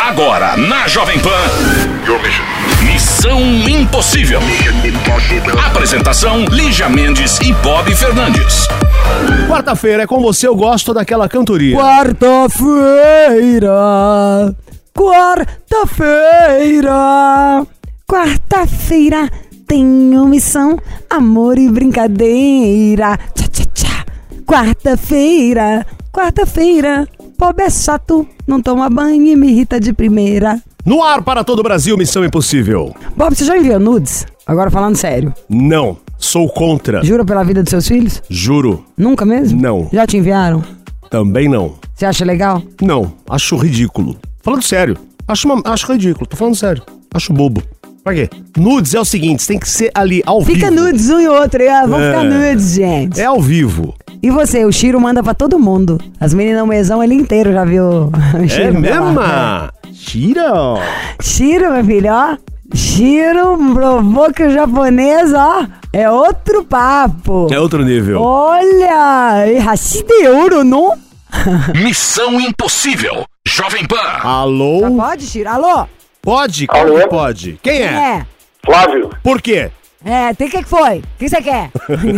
Agora, na Jovem Pan, Missão Impossível. Apresentação, Lígia Mendes e Bob Fernandes. Quarta-feira é com você, eu gosto daquela cantoria. Quarta-feira tenho missão, amor e brincadeira. Tchá, tchá, tchá. Quarta-feira, pobre é chato, não toma banho e me irrita de primeira. No ar para todo o Brasil, Missão Impossível. Bob, você já enviou nudes? Agora falando sério. Não, sou contra. Jura pela vida dos seus filhos? Juro. Nunca mesmo? Não. Já te enviaram? Também não. Você acha legal? Não, acho ridículo. Falando sério, acho ridículo, tô falando sério. Acho bobo. Pra quê? Nudes é o seguinte, tem que ser ali ao vivo. Fica nudes um e outro, vão ficar nudes, gente. É ao vivo. E você, o Chiro manda pra todo mundo. As meninas, o mesão ele inteiro já viu o Chiro. É mesmo? Chiro? Chiro, meu filho, ó. Chiro provou que o japonês, ó, é outro papo. É outro nível. Olha, e raci de ouro, não? Missão Impossível. Jovem Pan. Alô? Já pode, Chiro? Alô? Pode? Claro que pode. Quem é? Flávio. Por quê? Tem que foi? O que você quer?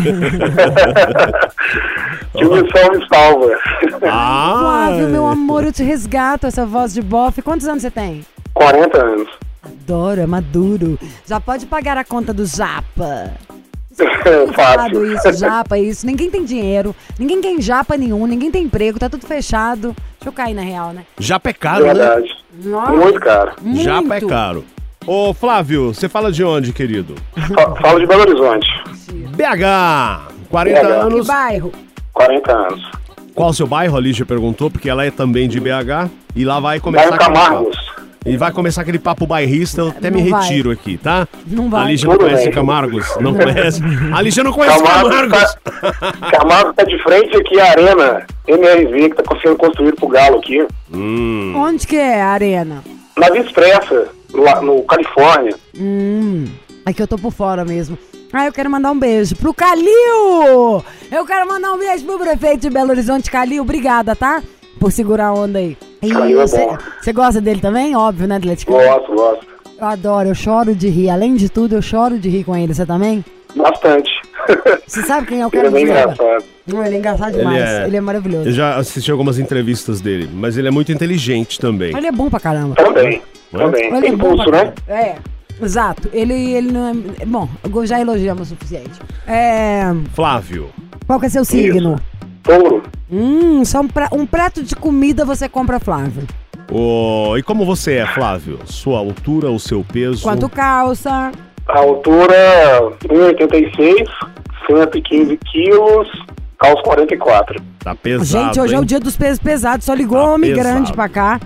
Que missão me salva. Flávio, meu amor, eu te resgato essa voz de bofe. Quantos anos você tem? 40 anos. Adoro, é maduro. Já pode pagar a conta do Japa. Fácil. Isso, Japa, isso. Ninguém tem dinheiro, ninguém tem Japa nenhum, ninguém tem emprego, tá tudo fechado. Deixa eu cair na real, né? Japa é caro, Verdade. né? Nossa, Muito caro. muito. Japa é caro. Ô, Flávio, você fala de onde, querido? Falo de Belo Horizonte. BH, 40 BH. Que anos. bairro? 40 anos. Qual o seu bairro? A Lígia perguntou, porque ela é também de BH. E lá vai começar Bairro Camargos. E vai começar aquele papo bairrista, eu até me Não vai. retiro aqui, tá? Não vai. A Lígia não Tudo conhece bem. Camargos? Não conhece? A Lígia não conhece Camargos. Camargos tá de frente aqui à Arena MRV, que tá sendo construído pro Galo aqui. Onde que é a arena? Na Via Expressa, lá no Califórnia. É que eu tô por fora mesmo. Eu quero mandar um beijo pro Calil! Eu quero mandar um beijo pro prefeito de Belo Horizonte, Calil. Obrigada, tá? Por segurar a onda aí. Calil é bom. Você gosta dele também? Óbvio, né, Atlético? Gosto. Eu adoro, eu choro de rir. Além de tudo, eu choro de rir com ele. Você também? Bastante. Você sabe quem é o Ele é cara bem do engraçado. Não, ele é engraçado demais. Ele é maravilhoso. Eu já assisti algumas entrevistas dele, mas ele é muito inteligente também. Ele é bom pra caramba. Também. Ele é Tem bom pulso, pra né? caramba. É, exato. Ele não é... Bom, já elogiamos o suficiente. Flávio. Qual que é seu signo? Touro. Só um prato de comida você compra, Flávio. E como você é, Flávio? Sua altura, o seu peso? Quanto calça? A altura 1,86, 115 quilos, calço 44. Tá pesado, Gente, hoje é o dia dos pesos pesados. Só ligou Tá homem pesado. grande pra cá.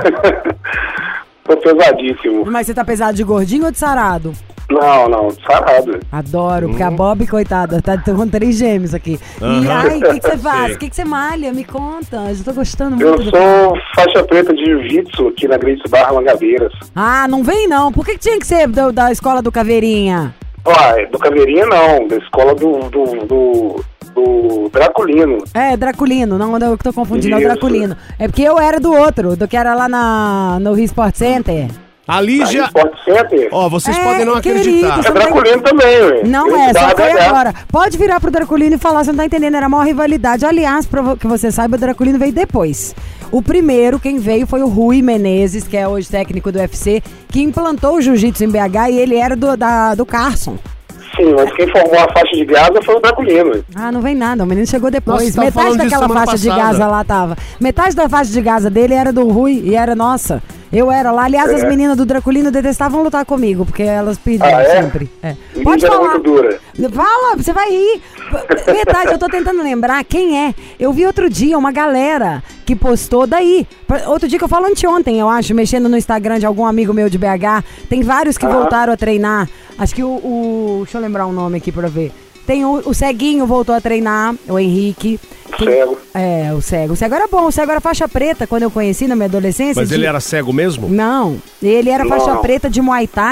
Tô pesadíssimo. Mas você tá pesado de gordinho ou de sarado? Não, sarado. Adoro, porque a Bob, coitada, tá com 3 gêmeos aqui. E ai, o que você faz? Sei. O que você malha? Me conta. Eu já tô gostando Eu muito. sou faixa preta de jiu-jitsu aqui na Grace Barra Mangabeiras. Ah, não vem não. Por que tinha que ser da escola do Caveirinha? Do Caveirinha não, da escola do Draculino. É, Draculino, não, eu tô confundindo, é o Isso. Draculino. É porque eu era do outro, do que era lá no Rio Sport Center. A Lígia... Sport Center? vocês podem não querido, acreditar. É Draculino também, ué. Não Eu é, dava só foi HH. agora. Pode virar pro Draculino e falar, você não tá entendendo, era a maior rivalidade. Aliás, pra que você saiba, o Draculino veio depois. O primeiro, quem veio foi o Rui Menezes, que é hoje técnico do UFC, que implantou o jiu-jitsu em BH e ele era do Carson. Sim, mas quem formou a faixa de Gaza foi o Draculino. Ah, não vem nada, o menino chegou depois. Nossa, você tava Metade falando disso daquela semana faixa de passada. Gaza lá tava. Metade da faixa de Gaza dele era do Rui e era nossa. Eu era lá. Aliás, as meninas do Draculino detestavam lutar comigo, porque elas pediam sempre. Pode Era falar. muito dura. Fala, você vai rir. Verdade, eu tô tentando lembrar quem é. Eu vi outro dia uma galera que postou daí. Outro dia que eu falo anteontem, eu acho, mexendo no Instagram de algum amigo meu de BH. Tem vários que voltaram a treinar. Acho que deixa eu lembrar um nome aqui pra ver. Tem o Ceguinho voltou a treinar, o Henrique. Cego. O Cego. O Cego era bom, o Cego era faixa preta quando eu conheci na minha adolescência. Mas ele era cego mesmo? Não, ele era faixa Não. preta de Muay Thai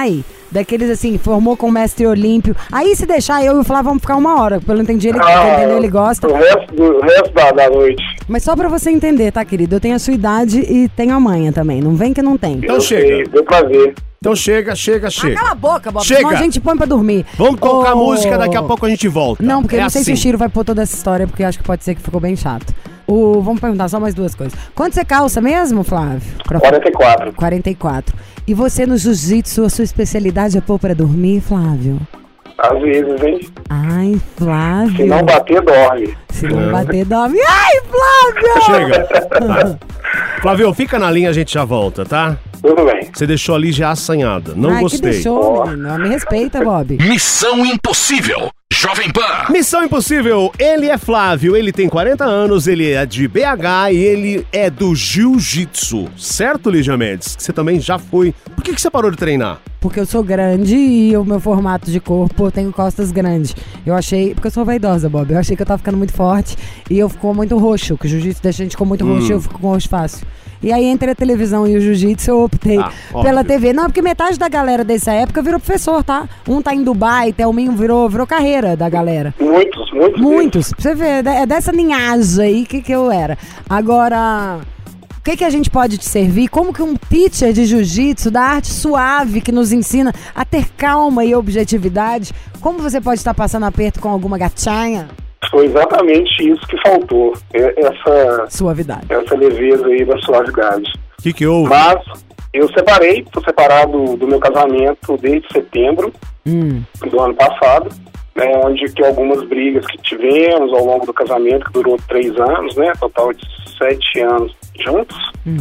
daqueles assim, formou com o mestre Olímpio. Aí se deixar, eu e o Flávio vamos ficar 1 hora, pelo entendi, ele gosta. O resto da noite. Mas só pra você entender, tá, querido? Eu tenho a sua idade e tenho a manha também. Não vem que não tem. Então Eu chega. sei, deu pra ver. Então chega. Cala a boca, Bob. Chega. Senão a gente põe pra dormir. Vamos tocar música, daqui a pouco a gente volta. Não, porque eu É não sei se assim. o Chiro vai pôr toda essa história, porque eu acho que pode ser que ficou bem chato. Vamos perguntar só mais 2 coisas. Quanto você calça mesmo, Flávio? 44. 44. E você no jiu-jitsu, a sua especialidade é pôr pra dormir, Flávio? Às vezes, hein? Ai, Flávio. Se não bater, dorme. Se não bater, dorme. Ai, Flávio! Chega. Flávio, fica na linha, a gente já volta, tá? Tudo bem. Você deixou ali já assanhada. Não Ai, gostei. que deixou, menino. Me respeita, Bob. Missão Impossível. Jovem Pan. Missão Impossível, ele é Flávio, ele tem 40 anos, ele é de BH e ele é do jiu-jitsu. Certo, Lígia Mendes? Que você também já foi. Por que você parou de treinar? Porque eu sou grande e o meu formato de corpo, eu tenho costas grandes. Eu achei... Porque eu sou vaidosa, Bob. Eu achei que eu tava ficando muito forte e eu ficou muito roxo. Que o jiu-jitsu deixa a gente com muito roxo e eu fico com roxo fácil. E aí, entre a televisão e o jiu-jitsu, eu optei pela TV. Não, porque metade da galera dessa época virou professor, tá? Um tá em Dubai, Thelminho virou carreira da galera. Muitos. Pra você ver, é dessa linhagem aí que eu era. Agora... O que a gente pode te servir? Como que um teacher de jiu-jitsu, da arte suave que nos ensina a ter calma e objetividade, como você pode estar passando aperto com alguma gatinha? Foi exatamente isso que faltou. Essa Suavidade. Essa leveza aí da suavidade. O que houve? Mas eu tô separado do meu casamento desde setembro do ano passado, né, onde que algumas brigas que tivemos ao longo do casamento, que durou 3 anos, né, total de 7 anos juntos,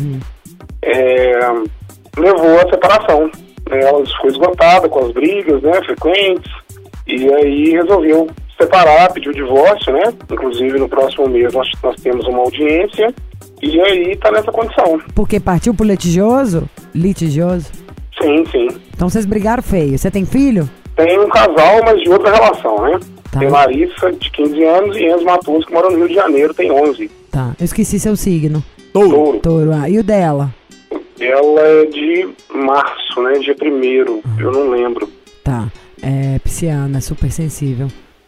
levou à separação. Ela ficou esgotada com as brigas, né, frequentes, e aí resolveu separar, pediu o divórcio, né, inclusive no próximo mês nós temos uma audiência, e aí tá nessa condição. Porque partiu pro litigioso? Litigioso? Sim. Então vocês brigaram feio. Você tem filho? Tem um casal, mas de outra relação, né? Tá. Tem Larissa, de 15 anos, e Enzo Matoso, que mora no Rio de Janeiro, tem 11. Tá, eu esqueci seu signo. Touro. Touro. E o dela? Ela é de março, né? Dia 1º, eu não lembro. Tá, é pisciana, super sensível.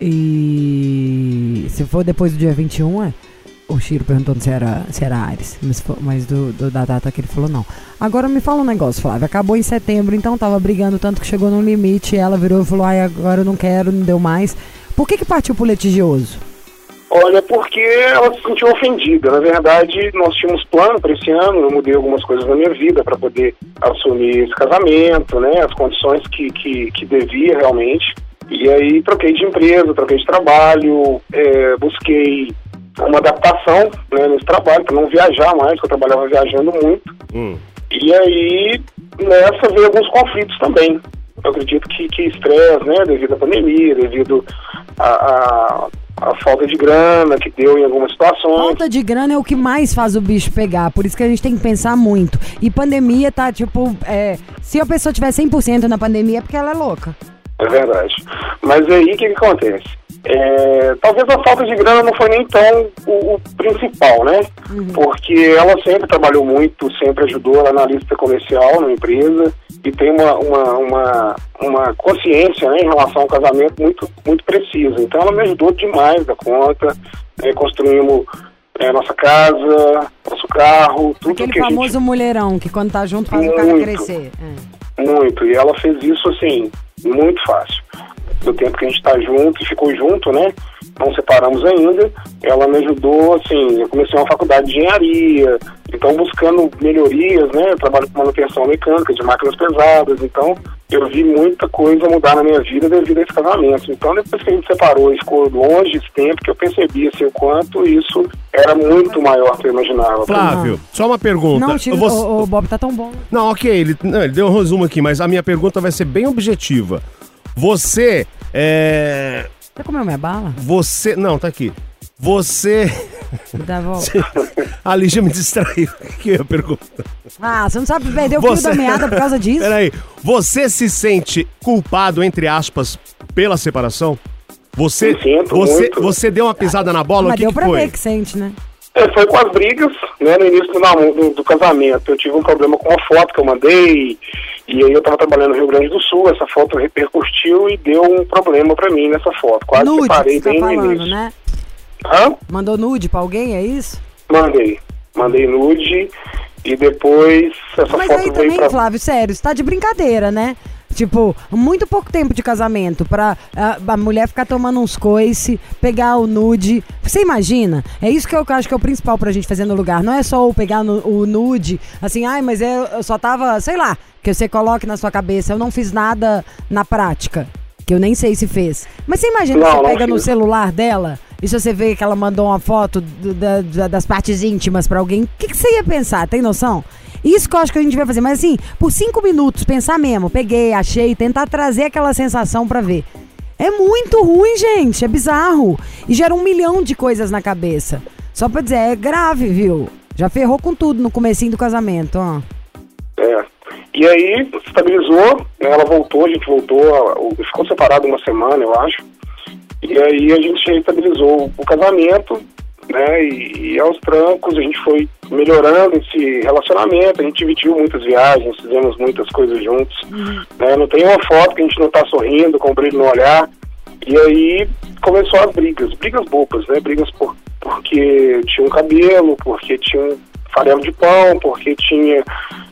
E se for depois do dia 21, o Chiro perguntou se era Ares, mas da data que ele falou não. Agora me fala um negócio, Flávia. Acabou em setembro, então tava brigando tanto que chegou num limite. Ela virou e falou, agora eu não quero, não deu mais. Por que partiu pro litigioso? Olha, porque ela se sentiu ofendida. Na verdade, nós tínhamos plano para esse ano, eu mudei algumas coisas na minha vida para poder assumir esse casamento, né? As condições que devia realmente. E aí troquei de empresa, troquei de trabalho, busquei uma adaptação, né, nesse trabalho, para não viajar mais, porque eu trabalhava viajando muito. E aí, nessa veio alguns conflitos também. Eu acredito que estresse, né, devido à pandemia, devido a falta de grana que deu em algumas situações. Falta de grana é o que mais faz o bicho pegar, por isso que a gente tem que pensar muito. E pandemia tá, tipo, se a pessoa tiver 100% na pandemia é porque ela é louca. É verdade. Mas aí, o que acontece? Talvez a falta de grana não foi nem tão o principal, né? Porque ela sempre trabalhou muito, sempre ajudou, ela é analista comercial na empresa e tem uma consciência, né, em relação ao casamento muito, muito precisa. Então ela me ajudou demais da conta, construímos nossa casa, nosso carro, tudo. Aquele que a famoso gente... mulherão que quando tá junto faz o cara crescer. Muito, e ela fez isso assim, muito fácil. No tempo que a gente tá junto e ficou junto, né? Não separamos ainda. Ela me ajudou, assim, eu comecei uma faculdade de engenharia, então buscando melhorias, né? Eu trabalho com manutenção mecânica de máquinas pesadas, então eu vi muita coisa mudar na minha vida devido a esse casamento. Então depois que a gente separou e ficou longe esse tempo, que eu percebi assim, o quanto isso era muito maior do que eu imaginava. Flávio, só uma pergunta. Não, Chiro, o Bob tá tão bom. Não, ok, ele deu um resumo aqui, mas a minha pergunta vai ser bem objetiva. Você Você comeu minha bala? Você... Não, tá aqui. Você... Dá a volta. A Lígia me distraiu. Que é a pergunta? Você não sabe perder o fio da meada por causa disso? Peraí. Você se sente culpado, entre aspas, pela separação? Você deu uma pisada na bola? Mas o que deu pra foi? ver que sente, né? Foi com as brigas, né, no início do casamento. Eu tive um problema com uma foto que eu mandei, E aí eu tava trabalhando no Rio Grande do Sul, essa foto repercutiu e deu um problema pra mim nessa foto. Quase nude, separei que você bem tá no falando, início. né? Hã? Mandou nude pra alguém, é isso? Mandei nude e depois essa Mas foto aí veio também, pra... Flávio, sério, você tá de brincadeira, né? Tipo, muito pouco tempo de casamento pra a mulher ficar tomando uns coice, pegar o nude. Você imagina? É isso que eu acho que é o principal pra gente fazer no lugar. Não é só o pegar o nude, assim, ai, mas eu só tava, sei lá, que você coloque na sua cabeça. Eu não fiz nada na prática, que eu nem sei se fez. Mas você imagina que você pega no celular dela e se você vê que ela mandou uma foto das partes íntimas pra alguém, o que você ia pensar? Tem noção? Isso que eu acho que a gente vai fazer, mas assim, por 5 minutos, pensar mesmo, peguei, achei, tentar trazer aquela sensação pra ver. É muito ruim, gente, é bizarro. E gera 1 milhão de coisas na cabeça. Só pra dizer, é grave, viu? Já ferrou com tudo no comecinho do casamento, ó. E aí, estabilizou, né, ela voltou, a gente voltou, ficou separado 1 semana, eu acho. E aí a gente estabilizou o casamento, né, e aos trancos a gente foi melhorando esse relacionamento, a gente dividiu muitas viagens, fizemos muitas coisas juntos, né, não tem uma foto que a gente não tá sorrindo, com um brilho no olhar, e aí começou as brigas bobas, né, brigas porque tinha um cabelo, porque tinha um farelo de pão, porque tinha,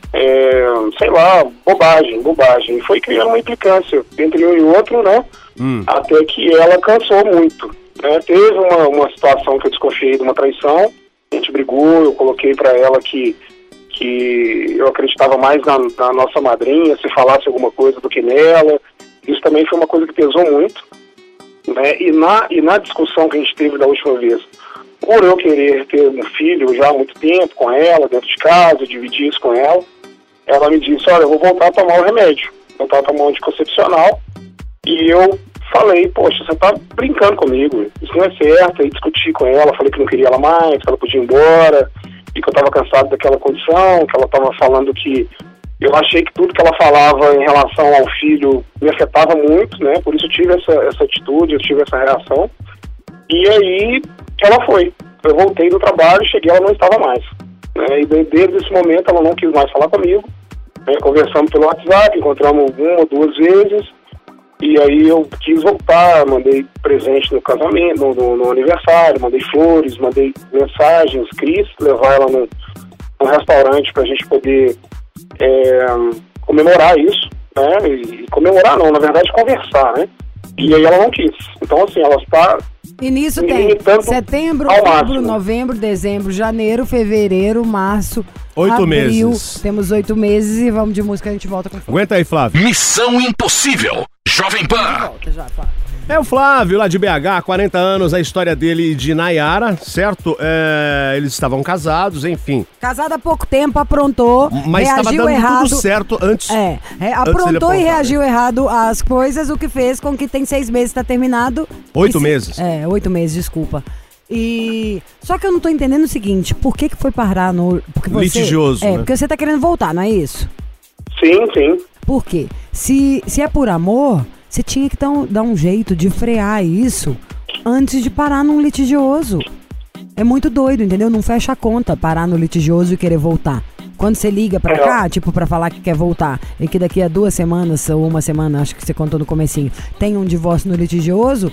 sei lá, bobagem, e foi criando uma implicância entre um e outro, né, até que ela cansou muito. Teve uma situação que eu desconfiei de uma traição, a gente brigou, eu coloquei para ela que eu acreditava mais na nossa madrinha, se falasse alguma coisa do que nela. Isso também foi uma coisa que pesou muito, né? E na discussão que a gente teve da última vez, por eu querer ter um filho já há muito tempo com ela, dentro de casa, dividir isso com ela, ela me disse, olha, eu vou voltar a tomar o remédio, voltar a tomar um anticoncepcional, e eu falei, poxa, você tá brincando comigo, isso não é certo. Aí discuti com ela, falei que não queria ela mais, que ela podia ir embora, e que eu tava cansado daquela condição, que ela tava falando que eu achei que tudo que ela falava em relação ao filho me afetava muito, né, por isso eu tive essa atitude, eu tive essa reação, e aí ela foi. Eu voltei do trabalho, cheguei, ela não estava mais, né, e desde esse momento ela não quis mais falar comigo, né, conversamos pelo WhatsApp, encontramos 1 ou 2 vezes, e aí eu quis voltar, mandei presente no casamento, no aniversário, mandei flores, mandei mensagens, quis levar ela num restaurante pra gente poder comemorar isso, né? E comemorar não, na verdade conversar, né? E aí ela não quis. Então assim, ela está... E nisso tem setembro, outubro, novembro, dezembro, janeiro, fevereiro, março, 8 abril, meses. Temos 8 meses e vamos de música, a gente volta com o Aguenta aí, Flávio. Missão Impossível. Jovem Pan. volta já, Flávio. É o Flávio, lá de BH, 40 anos, a história dele e de Nayara, certo? Eles estavam casados, enfim. Casado há pouco tempo, aprontou, Mas estava reagiu dando errado. tudo certo antes. Aprontou e reagiu errado às coisas, o que fez com que tem 6 meses, tá terminado. 8 meses. 8 meses, desculpa. E... Só que eu não tô entendendo o seguinte, por que foi parar no... Porque você... Litigioso, né? Porque você tá querendo voltar, não é isso? Sim. Por quê? Se é por amor, você tinha que dar um jeito de frear isso antes de parar num litigioso. É muito doido, entendeu? Não fecha a conta parar no litigioso e querer voltar. Quando você liga pra cá, tipo, pra falar que quer voltar, e que daqui a 2 semanas ou 1 semana, acho que você contou no comecinho, tem um divórcio no litigioso,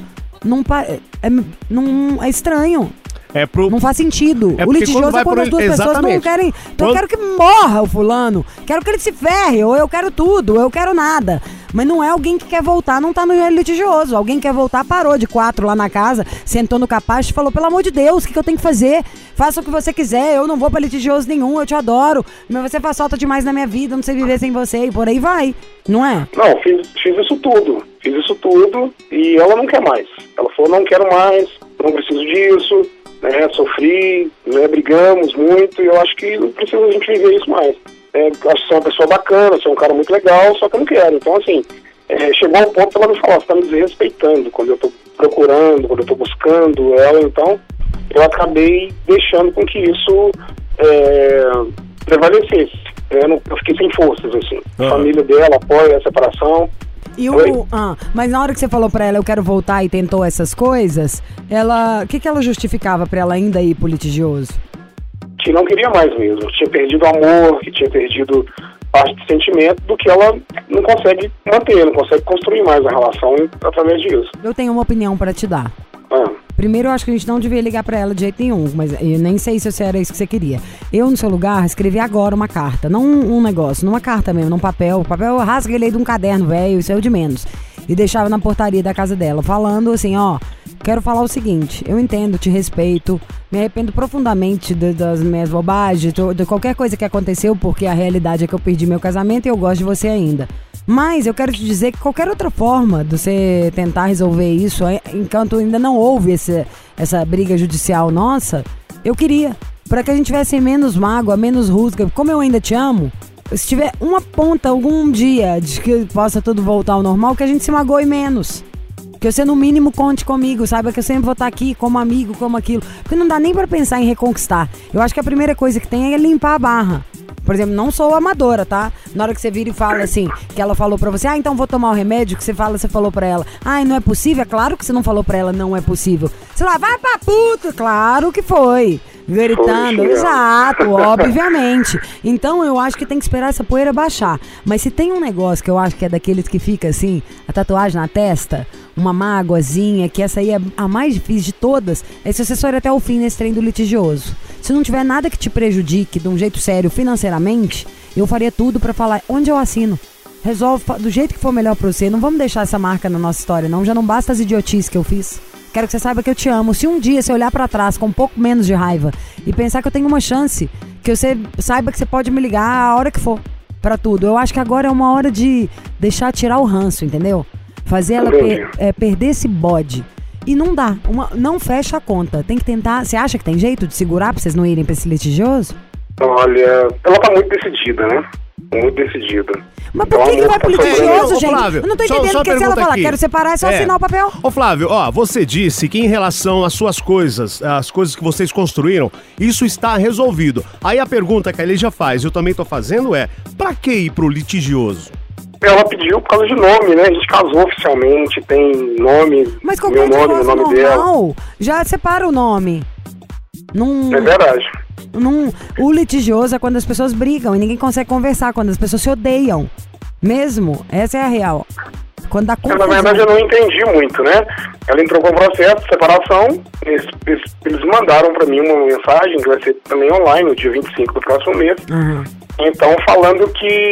não é estranho. Não faz sentido. O litigioso é quando as duas pessoas não querem. Então eu quero que morra o fulano, quero que ele se ferre, ou eu quero tudo, ou eu quero nada. Mas não é alguém que quer voltar, não tá no litigioso. Alguém quer voltar, parou de 4 lá na casa, sentou no capacho e falou, pelo amor de Deus, o que eu tenho que fazer? Faça o que você quiser, eu não vou pra litigioso nenhum, eu te adoro, mas você faz falta demais na minha vida, eu não sei viver sem você, e por aí vai, não é? Não, fiz isso tudo, e ela não quer mais. Ela falou, não quero mais, não preciso disso, né, sofri, né, brigamos muito, e eu acho que não precisa a gente viver isso mais. Acho que você é uma pessoa bacana, você é um cara muito legal, só que eu não quero. Então, assim, chegou ao ponto que ela me falou, você tá me desrespeitando quando eu tô procurando, quando eu tô buscando ela. Então, eu acabei deixando com que isso prevalecesse. Eu fiquei sem forças, assim. A família dela apoia a separação. Mas na hora que você falou pra ela, eu quero voltar, e tentou essas coisas, o que ela justificava pra ela ainda ir pro litigioso? Que não queria mais mesmo, que tinha perdido o amor, que tinha perdido parte de sentimento do que ela não consegue manter, não consegue construir mais a relação através disso. Eu tenho uma opinião pra te dar. Ah. Primeiro, eu acho que a gente não devia ligar pra ela de jeito nenhum, mas eu nem sei se era isso que você queria. Eu, no seu lugar, escrevi agora uma carta, não um negócio, numa carta mesmo, num papel. O papel eu rasguei ele de um caderno velho, isso é o de menos. E deixava na portaria da casa dela, falando assim, ó, quero falar o seguinte, eu entendo, te respeito, me arrependo profundamente das minhas bobagens, de qualquer coisa que aconteceu, porque a realidade é que eu perdi meu casamento e eu gosto de você ainda. Mas eu quero te dizer que qualquer outra forma de você tentar resolver isso, enquanto ainda não houve essa briga judicial nossa, eu queria, para que a gente tivesse menos mágoa, menos rusga. Como eu ainda te amo, se tiver uma ponta algum dia de que possa tudo voltar ao normal, que a gente se magoe menos. Que você no mínimo conte comigo, saiba que eu sempre vou estar aqui como amigo, como aquilo. Porque não dá nem pra pensar em reconquistar. Eu acho que a primeira coisa que tem é limpar a barra. Por exemplo, não sou amadora, tá? Na hora que você vira e fala assim, que ela falou pra você, então vou tomar o remédio, que você falou pra ela, não é possível? É claro que você não falou pra ela, não é possível. Sei lá, vai pra puta! Claro que foi. Gritando, exato, obviamente. Então eu acho que tem que esperar essa poeira baixar. Mas se tem um negócio que eu acho que é daqueles que fica assim, a tatuagem na testa, uma mágoazinha, que essa aí é a mais difícil de todas, é se você for até o fim nesse trem do litigioso. Se não tiver nada que te prejudique de um jeito sério financeiramente, eu faria tudo pra falar onde eu assino. Resolve do jeito que for melhor pra você. Não vamos deixar essa marca na nossa história, não. Já não basta as idiotices que eu fiz. Quero que você saiba que eu te amo. Se um dia você olhar pra trás com um pouco menos de raiva e pensar que eu tenho uma chance, que você saiba que você pode me ligar a hora que for pra tudo. Eu acho que agora é uma hora de deixar tirar o ranço, entendeu? Fazer ela perder esse bode. E não dá. Não fecha a conta. Tem que tentar. Você acha que tem jeito de segurar pra vocês não irem pra esse litigioso? Olha, ela tá muito decidida, né? Muito decidida. Mas por que vai pro litigioso, gente? Flávio, eu não tô entendendo, porque se ela falar, quero separar, é só assinar o papel. Ô Flávio, você disse que em relação às suas coisas, as coisas que vocês construíram, isso está resolvido. Aí a pergunta que a Lígia faz, eu também tô fazendo pra que ir pro litigioso? Ela pediu por causa de nome, né? A gente casou oficialmente, tem nome, mas qualquer meu nome, o nome dela. Já separa o nome. É verdade. O litigioso é quando as pessoas brigam e ninguém consegue conversar, quando as pessoas se odeiam. Mesmo, essa é a real. Quando dá confusão. Na verdade eu não entendi muito, né? Ela entrou com o processo de separação, eles mandaram pra mim uma mensagem que vai ser também online no dia 25 do próximo mês. Uhum. Então falando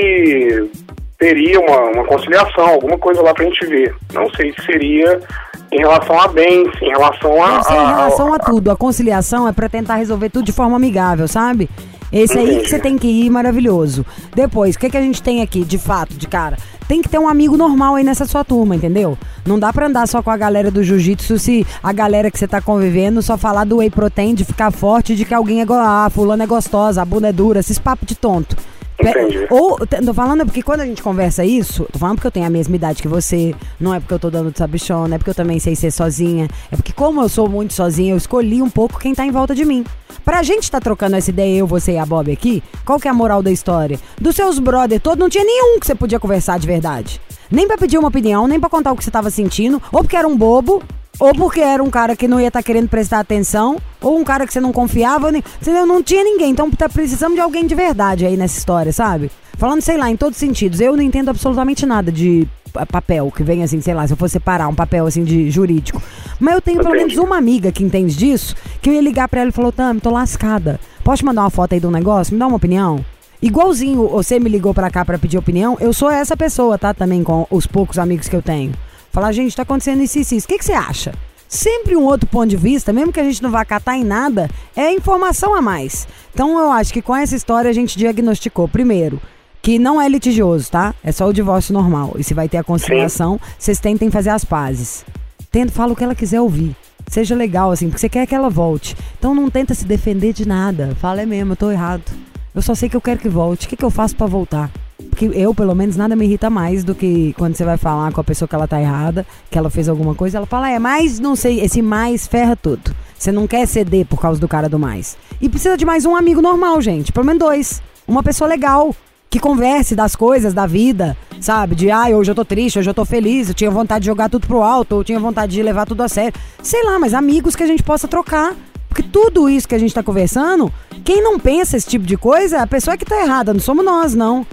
que teria uma conciliação, alguma coisa lá pra gente ver. Não sei se seria em relação a bens, em relação a... em relação a tudo. A conciliação é pra tentar resolver tudo de forma amigável, sabe? Esse aí que você tem que ir, maravilhoso. Depois, o que a gente tem aqui, de fato, de cara? Tem que ter um amigo normal aí nessa sua turma, entendeu? Não dá pra andar só com a galera do jiu-jitsu se a galera que você tá convivendo só falar do whey protein, de ficar forte, de que alguém é... fulano é gostosa, a bunda é dura, esses papos de tonto. Entendi. Tô falando porque quando a gente conversa isso, tô falando porque eu tenho a mesma idade que você, não é porque eu tô dando de sabichona, é porque eu também sei ser sozinha, é porque como eu sou muito sozinha, eu escolhi um pouco quem tá em volta de mim. Pra gente tá trocando essa ideia, eu, você e a Bob aqui, qual que é a moral da história? Dos seus brother todos, não tinha nenhum que você podia conversar de verdade. Nem pra pedir uma opinião, nem pra contar o que você tava sentindo, ou porque era um bobo, ou porque era um cara que não ia estar querendo prestar atenção, ou um cara que você não confiava, entendeu? Não tinha ninguém, então tá precisando de alguém de verdade aí nessa história, sabe? Falando, sei lá, em todos os sentidos, eu não entendo absolutamente nada de papel, que vem assim, sei lá, se eu for separar um papel assim de jurídico. Mas eu tenho pelo menos uma amiga que entende disso, que eu ia ligar pra ela e falou, Tami, tô lascada, posso te mandar uma foto aí de um negócio? Me dá uma opinião? Igualzinho você me ligou pra cá pra pedir opinião, eu sou essa pessoa, tá? Também com os poucos amigos que eu tenho. Falar, gente, tá acontecendo isso. O que você acha? Sempre um outro ponto de vista, mesmo que a gente não vá catar em nada, é informação a mais. Então eu acho que com essa história a gente diagnosticou, primeiro, que não é litigioso, tá? É só o divórcio normal. E se vai ter a conciliação, vocês tentem fazer as pazes. Fala o que ela quiser ouvir. Seja legal, assim, porque você quer que ela volte. Então não tenta se defender de nada. Fala, é mesmo, eu tô errado. Eu só sei que eu quero que volte. O que eu faço pra voltar? Porque eu, pelo menos, nada me irrita mais do que quando você vai falar com a pessoa que ela tá errada, que ela fez alguma coisa, ela fala, mas não sei, esse mais ferra tudo. Você não quer ceder por causa do cara do mais. E precisa de mais um amigo normal, gente. Pelo menos 2. Uma pessoa legal, que converse das coisas, da vida, sabe? De, hoje eu tô triste, hoje eu tô feliz, eu tinha vontade de jogar tudo pro alto, ou tinha vontade de levar tudo a sério. Sei lá, mas amigos que a gente possa trocar. Porque tudo isso que a gente tá conversando, quem não pensa esse tipo de coisa, a pessoa que tá errada, não somos nós, não.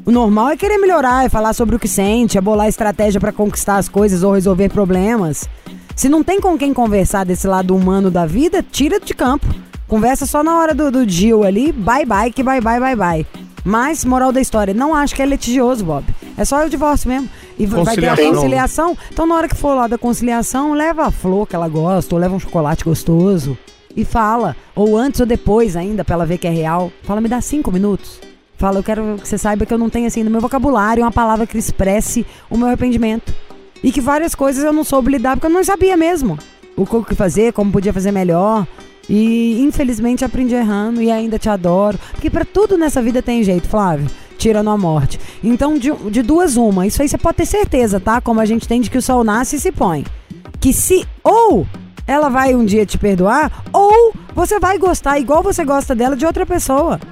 O normal é querer melhorar, é falar sobre o que sente, é bolar estratégia pra conquistar as coisas ou resolver problemas. Se não tem com quem conversar desse lado humano da vida, tira de campo. Conversa só na hora do deal ali, bye, que bye. Mas, moral da história, não acho que é litigioso, Bob. É só o divórcio mesmo. E vai ter a conciliação. Então, na hora que for lá da conciliação, leva a flor que ela gosta, ou leva um chocolate gostoso. E fala. Ou antes ou depois ainda, pra ela ver que é real. Fala, me dá 5 minutos. Fala, eu quero que você saiba que eu não tenho assim no meu vocabulário uma palavra que expresse o meu arrependimento. E que várias coisas eu não soube lidar porque eu não sabia mesmo. O que fazer, como podia fazer melhor. E infelizmente aprendi errando e ainda te adoro. Porque pra tudo nessa vida tem jeito, Flávio. Tirando a morte. Então, de duas uma. Isso aí você pode ter certeza, tá? Como a gente tem de que o sol nasce e se põe. Que se ou ela vai um dia te perdoar, ou você vai gostar igual você gosta dela de outra pessoa.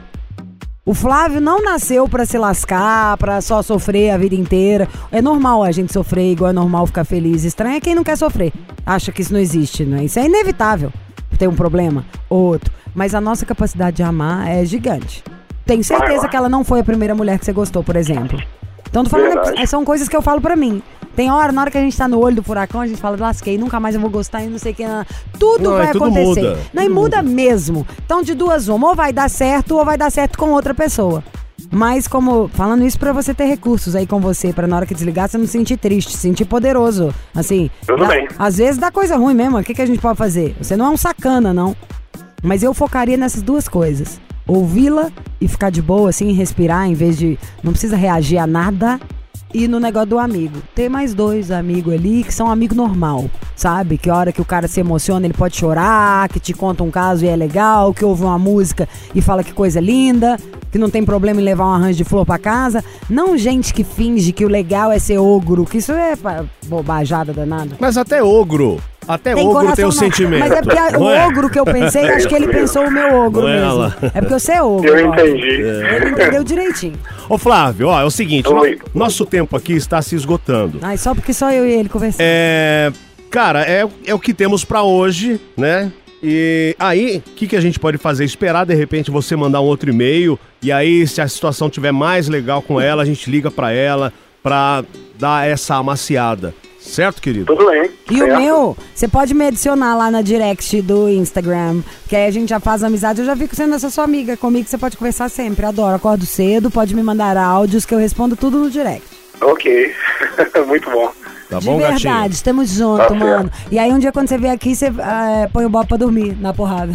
O Flávio não nasceu pra se lascar, pra só sofrer a vida inteira. É normal a gente sofrer, igual é normal ficar feliz. Estranho é quem não quer sofrer. Acha que isso não existe, né? Isso é inevitável. Tem um problema, outro. Mas a nossa capacidade de amar é gigante. Tenho certeza que ela não foi a primeira mulher que você gostou, por exemplo. Então, tô falando, são coisas que eu falo pra mim. Tem hora, na hora que a gente tá no olho do furacão, a gente fala, lasquei, nunca mais eu vou gostar e não sei o que. Tudo vai acontecer. Muda. Não, e muda mesmo. Então, de duas uma, ou vai dar certo, ou vai dar certo com outra pessoa. Mas como, falando isso pra você ter recursos aí com você, pra na hora que desligar você não se sentir triste, se sentir poderoso, assim. Tudo bem. Às vezes dá coisa ruim mesmo, o que a gente pode fazer? Você não é um sacana, não. Mas eu focaria nessas duas coisas. Ouvi-la e ficar de boa, assim, respirar, em vez de, não precisa reagir a nada. E no negócio do amigo, ter mais 2 amigos ali que são amigo normal, sabe? Que a hora que o cara se emociona ele pode chorar, que te conta um caso e é legal, que ouve uma música e fala que coisa linda, que não tem problema em levar um arranjo de flor pra casa. Não gente que finge que o legal é ser ogro, que isso é bobajada danada. Mas até ogro tem um sentimento. Mas é porque o ogro que eu pensei, acho que ele pensou o meu ogro mesmo. É porque você é ogro. Eu entendi. Ele entendeu direitinho. Ô Flávio, ó, é o seguinte, nosso tempo aqui está se esgotando. Ai, só porque só eu e ele conversamos. Cara, é o que temos pra hoje, né? E aí, o que a gente pode fazer? Esperar, de repente, você mandar um outro e-mail. E aí, se a situação tiver mais legal com ela, a gente liga pra ela pra dar essa amaciada. Certo, querido? Tudo bem. E certo. O meu, você pode me adicionar lá na direct do Instagram, que aí a gente já faz amizade. Eu já vi que você é essa sua amiga, comigo você pode conversar sempre. Adoro, acordo cedo, pode me mandar áudios que eu respondo tudo no direct. Ok, muito bom. Tá bom, de verdade, gatinho? estamos juntos, mano. E aí um dia quando você vier aqui, você põe o Bob pra dormir, na porrada.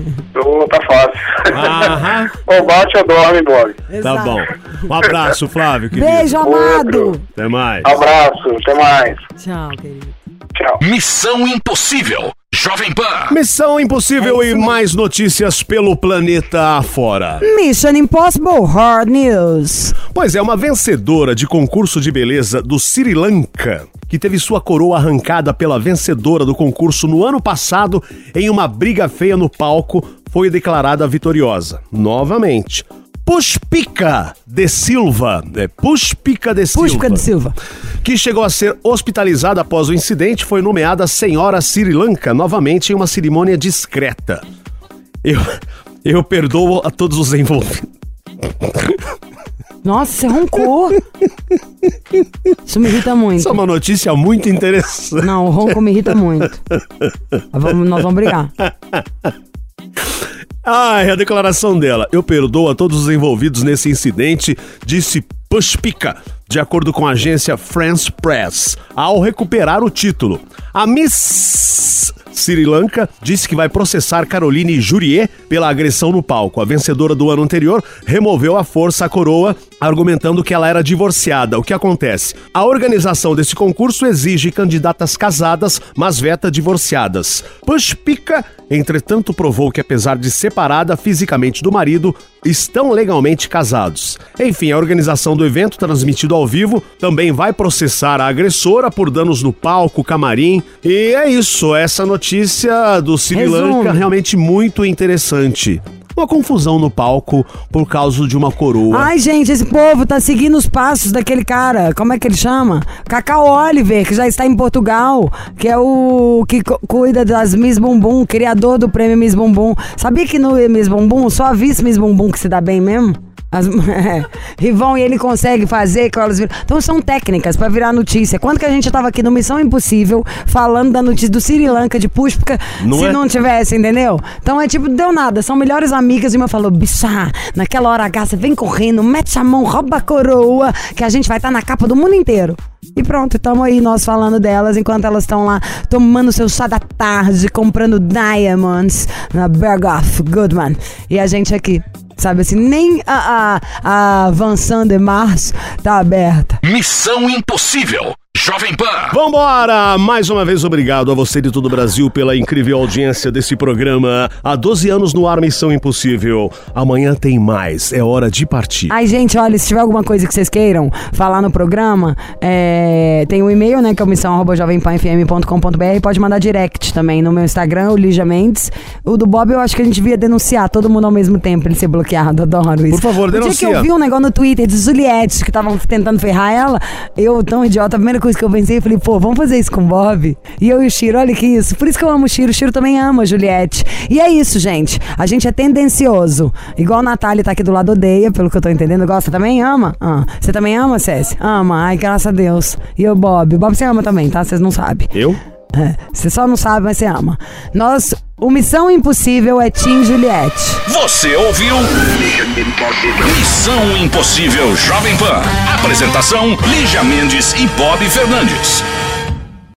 Tá fácil. Aham. Ou bate ou dorme, Bob. Tá bom. Um abraço, Flávio, querido. Beijo, amado. Até mais. Abraço, até mais. Tchau, querido. Tchau. Missão Impossível, Jovem Pan. Missão Impossível e mais notícias pelo planeta afora. Mission Impossible Hard News. Pois é, uma vencedora de concurso de beleza do Sri Lanka, que teve sua coroa arrancada pela vencedora do concurso no ano passado em uma briga feia no palco, foi declarada vitoriosa. Novamente. Pushpika de Silva, que chegou a ser hospitalizada após o incidente, foi nomeada Senhora Sri Lanka novamente em uma cerimônia discreta. Eu perdoo a todos os envolvidos. Nossa, você roncou. Isso me irrita muito. Isso é uma notícia muito interessante. Não, o ronco me irrita muito. Nós vamos brigar. É a declaração dela. Eu perdoo a todos os envolvidos nesse incidente, disse Pushpika, de acordo com a agência France Press, ao recuperar o título. A Miss Sri Lanka disse que vai processar Caroline Jurier pela agressão no palco. A vencedora do ano anterior removeu à força a coroa, argumentando que ela era divorciada. O que acontece? A organização desse concurso exige candidatas casadas, mas veta divorciadas. Pushpika, entretanto, provou que, apesar de separada fisicamente do marido, estão legalmente casados. Enfim, a organização do evento, transmitido ao vivo, também vai processar a agressora por danos no palco, camarim. E é isso, essa notícia do Sri Lanka realmente muito interessante. Uma confusão no palco por causa de uma coroa. Ai, gente, esse povo tá seguindo os passos daquele cara, como é que ele chama? Cacau Oliver, que já está em Portugal, que é o que cuida das Miss Bumbum, criador do prêmio Miss Bumbum. Sabia que no Miss Bumbum, só a vice Miss Bumbum que se dá bem mesmo? E ele consegue fazer que elas viram. Então são técnicas pra virar notícia. Quando que a gente tava aqui no Missão Impossível falando da notícia do Sri Lanka de Pushpika não tivesse, entendeu? Então é tipo, deu nada. São melhores amigas e uma falou, bicha, naquela hora H você vem correndo, mete a mão, rouba a coroa, que a gente vai estar na capa do mundo inteiro. E pronto, estamos aí nós falando delas enquanto elas estão lá tomando seu chá da tarde, comprando diamonds na Berghoff Goodman. E a gente aqui, sabe assim, nem a Vincent de Mars tá aberta. Missão Impossível, Jovem Pan. Vambora! Mais uma vez, obrigado a você de todo o Brasil pela incrível audiência desse programa. Há 12 anos no ar, Missão Impossível. Amanhã tem mais, é hora de partir. Ai, gente, olha, se tiver alguma coisa que vocês queiram falar no programa, tem um e-mail, né, que é o missão@jovempanfm.com.br. Pode mandar direct também no meu Instagram, o Lígia Mendes. O do Bob, eu acho que a gente devia denunciar todo mundo ao mesmo tempo, ele ser bloqueado, adoro isso. Por favor, denuncia. O dia que eu vi um negócio no Twitter de Juliette, que estavam tentando ferrar ela, eu, tão idiota, a primeira coisa que eu pensei, eu falei, pô, vamos fazer isso com o Bob? E eu e o Chiro, olha que isso. Por isso que eu amo o Chiro também ama a Juliette. E é isso, gente. A gente é tendencioso. Igual a Natália tá aqui do lado, odeia, pelo que eu tô entendendo. Gosta também? Ama? Você também ama, Cécia? Ama. Ai, graças a Deus. E o Bob? Bob você ama também, tá? Vocês não sabem. Eu? Você só não sabe, mas você ama. O Missão Impossível é Team Juliette. Você ouviu Missão Impossível Jovem Pan. Apresentação, Lígia Mendes e Bob Fernandes.